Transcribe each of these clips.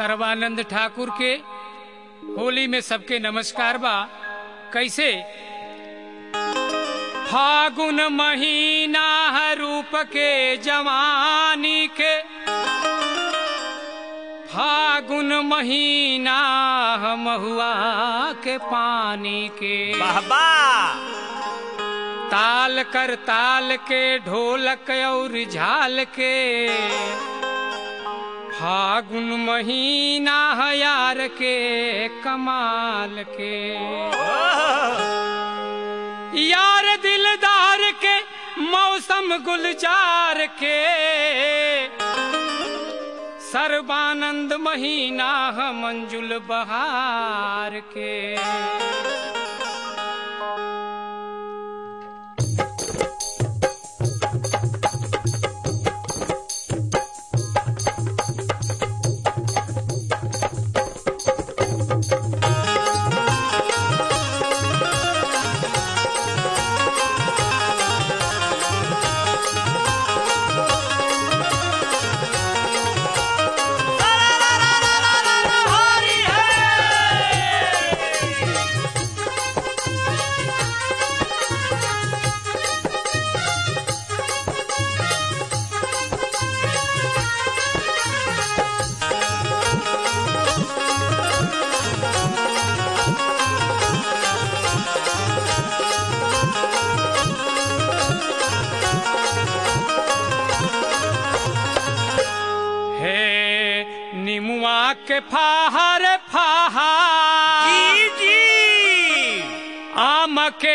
सर्वानंद ठाकुर के होली में सबके नमस्कार बा। कैसे फागुन महीना है रूप के जवानी के, फागुन महीना है महुआ के पानी के। बाबा ताल कर ताल के ढोलक और झाल के, फागुन महीना है यार के कमाल के। यार दिलदार के मौसम गुलजार के, सर्वानंद महीना है मंजुल बहार के। निमुआ के फाहर फाहा जी जी, आम के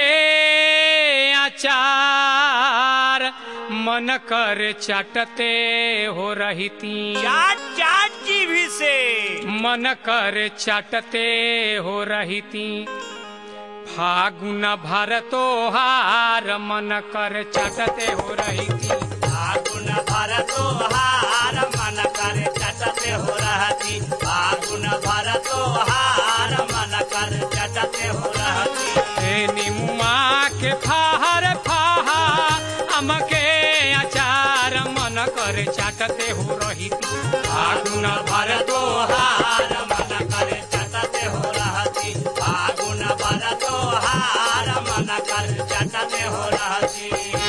अचार मन कर चटते हो रही थी। चाट चाट जी भी से मन कर चटते हो रही थी। फागुन भर तोहार मन कर चटते हो रही थी। फागुन भर तोहार मन कर चटते हो रहती। फागुन भर तोहार मन कर चटते हो रहती। निमुआ के फाहर फाहा आम के अचार मन कर चटते हो रही थी। फागुन भर तोहार मन कर चटते हो रहती। फागुन भर तोहार मन कर चटते हो रहती।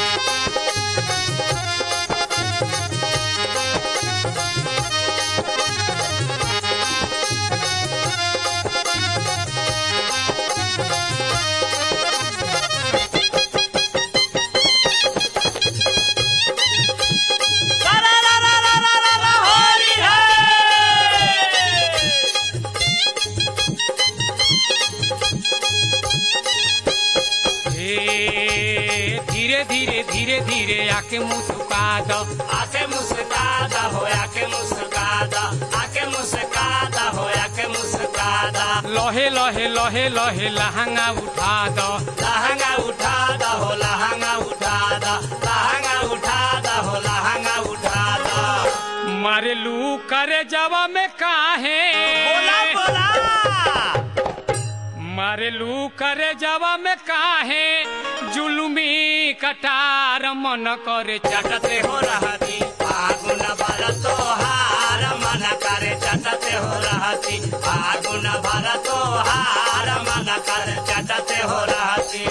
धीरे धीरे धीरे धीरे आके मुस्का दो, आके मुस्का दा हो, आके मुस्का दा, आके मुस्का दा हो, आके मुस्का दा। लहे लहे लहे लहे लहंगा उठा दो, लहंगा उठा दा हो, लहंगा उठा दा, लहंगा उठा दा हो, लहंगा उठा दा। मारे लू करे जवा में काहे बोला बोला, मारे लू करे जवा में काहे जुलुमी कटार मन करे चटते हो रहती। फागुन भर तोहार मन करे चटते हो रहती। फागुन भर तोहार मन करे चटते हो रहती।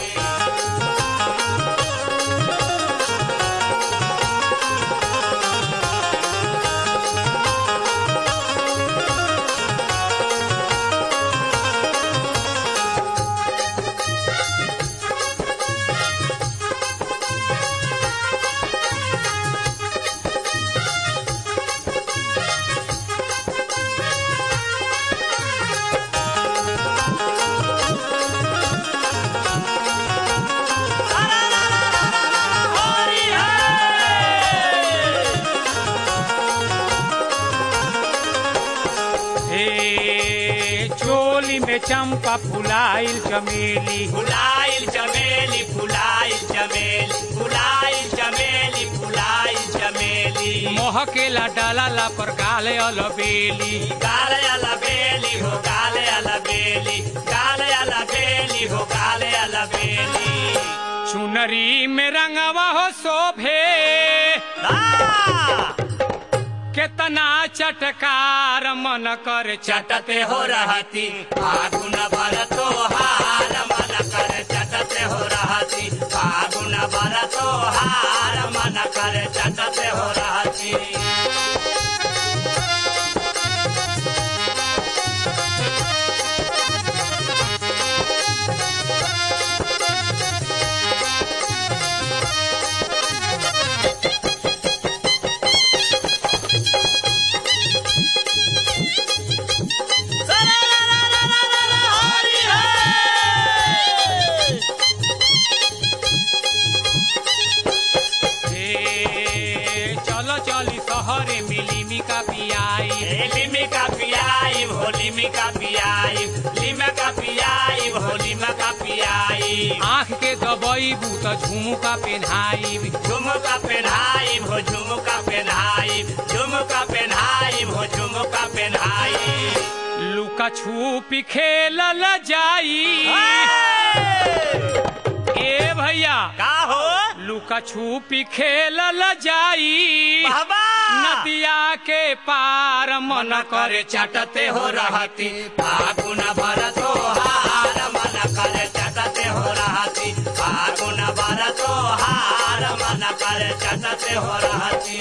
चोली में चंपा फुलाइल चमेली, फुलाइल चमेली, फुलाइल चमेली, फुलाइल चमेली, फुलाइल चमेली। मोहकेला डाला पर गाले अलबेली, गाले अलबेली हो, गाले अलबेली, गाले अलबेली हो, गाले अलबेली। चुनरी में रंगवा हो शोभे, कितना चटकार मन कर चटते हो रहती फागुन भर तोहार मन कर चटते हो रहती फागुन भर तोहार मन कर चटते हो रहती आँख के दबईबू तो झुमुका पेन्हाई झुमुका पेन्हाई भो झुमुका पेन्हाई झुमुका पेन्हाई भो झुमुका पेन्हाई लुका छुपी खेलल जाई ए भैया का हो लुका छुपी खेलल जाई बाबा नदिया के पार मन करे चटते हो रहती फागुन भर तोहार मन करे चटते हो रहती फागुन भर तोहार मन करे चटते हो रहती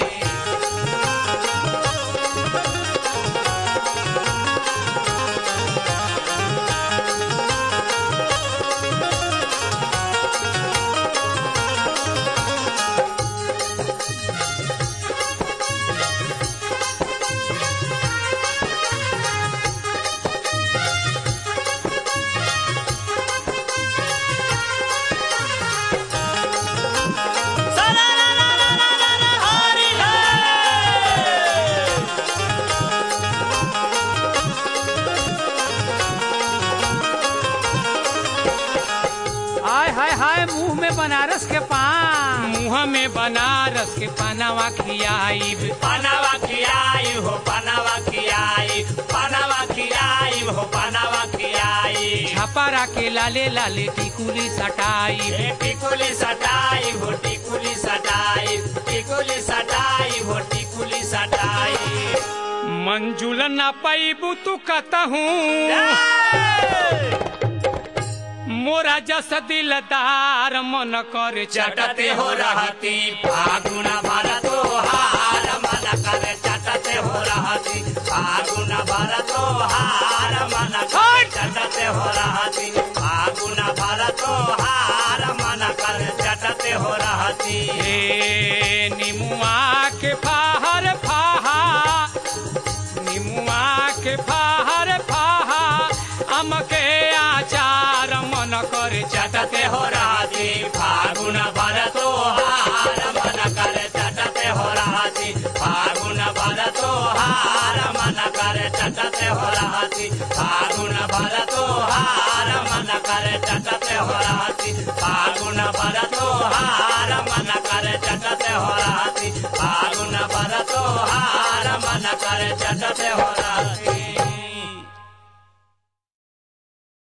मुँह में बनारस के पान मुँह में बनारस के पानावा खियाई पनावा खियाई हो पनावा खियाई पनावा खियाई हो पनावा खियाई छपारा के लाले लाले टिकुली सटाई टिकुली सटाई हो टिकुली सटाई टिकुली सटाई हो टिकुली सटाई मंजुल न पैबू तू कतहूँ मोरा जस दिलदार मन कर चटते हो रहती फागुन भर तोहार मन कर चटते हो रहती फागुन भर तोहार मन कर चटते हो रहती फागुन भर तोहार मन कर चटते हो रहती निमुआ के फाहर फाहा निमुआ के फाहर फाहा आम के आचार मन कर चटते हो रहती फागुन भर तोहार मन कर चटते हो रहती फागुन भर तोहार मन कर चटते हो रहती फागुन भर तोहार मन कर चटते हो रहती फागुन भर तोहार मन कर चटते हो रहती फागुन भर तोहार मन कर चटते हो रहती।